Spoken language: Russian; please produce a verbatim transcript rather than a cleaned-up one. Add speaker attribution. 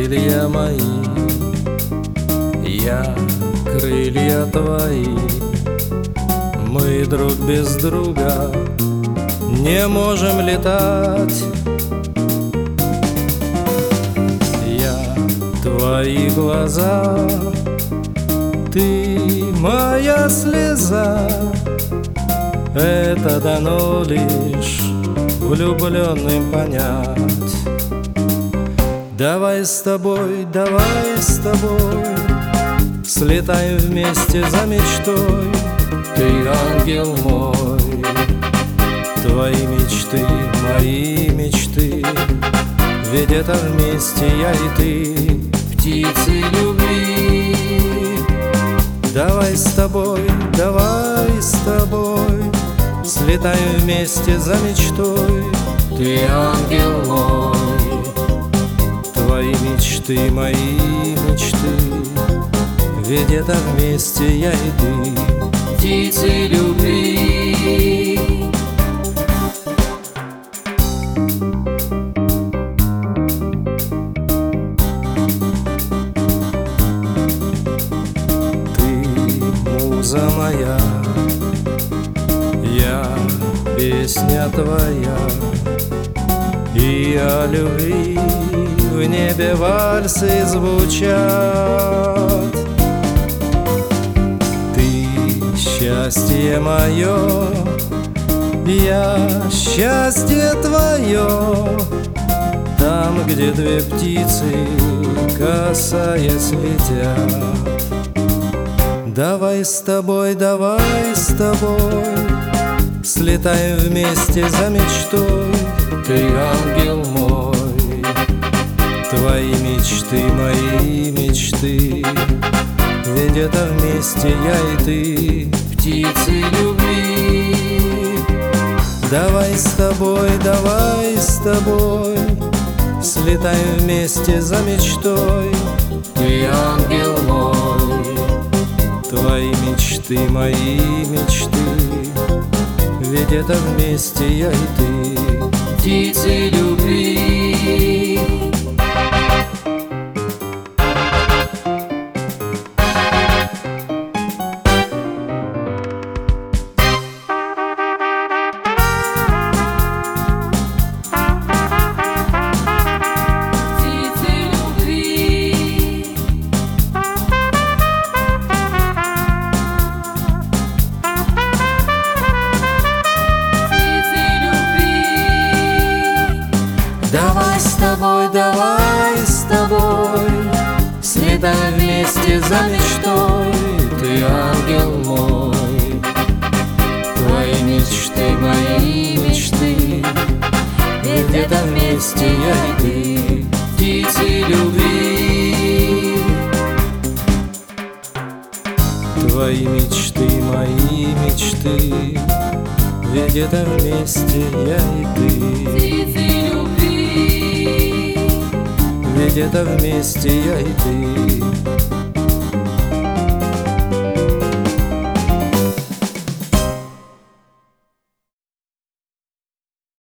Speaker 1: крылья мои, я крылья твои. Мы друг без друга не можем летать. Я твои глаза, ты моя слеза. Это дано лишь влюбленным понять. Давай с тобой, давай с тобой слетаем вместе за мечтой. Ты ангел мой, твои мечты, мои мечты. Ведь это вместе я и ты, птицы любви. Давай с тобой, давай с тобой слетаем вместе за мечтой. Ты ангел мой, твои мечты, мои мечты. Ведь это вместе я и ты, птицы любви. Муза моя, я песня твоя, и о любви в небе вальсы звучат. Ты счастье мое, я счастье твое. Там, где две птицы, касаясь, летят. Давай с тобой, давай с тобой слетаем вместе за мечтой. Ты ангел мой, твои мечты, мои мечты. Ведь это вместе я и ты, птицы любви. Давай с тобой, давай с тобой слетаем вместе за мечтой. Ты ангел мой, твои мечты, мои мечты. Ведь это вместе я и ты, птицы любви.
Speaker 2: Давай с тобой, давай с тобой слетаем вместе за мечтой. Ты ангел мой, твои мечты, мои мечты. Ведь это вместе я и ты, птицы любви.
Speaker 1: Твои мечты, мои мечты. Ведь это вместе я и ты,
Speaker 2: птицы любви.
Speaker 1: ведь это вместе я и ты.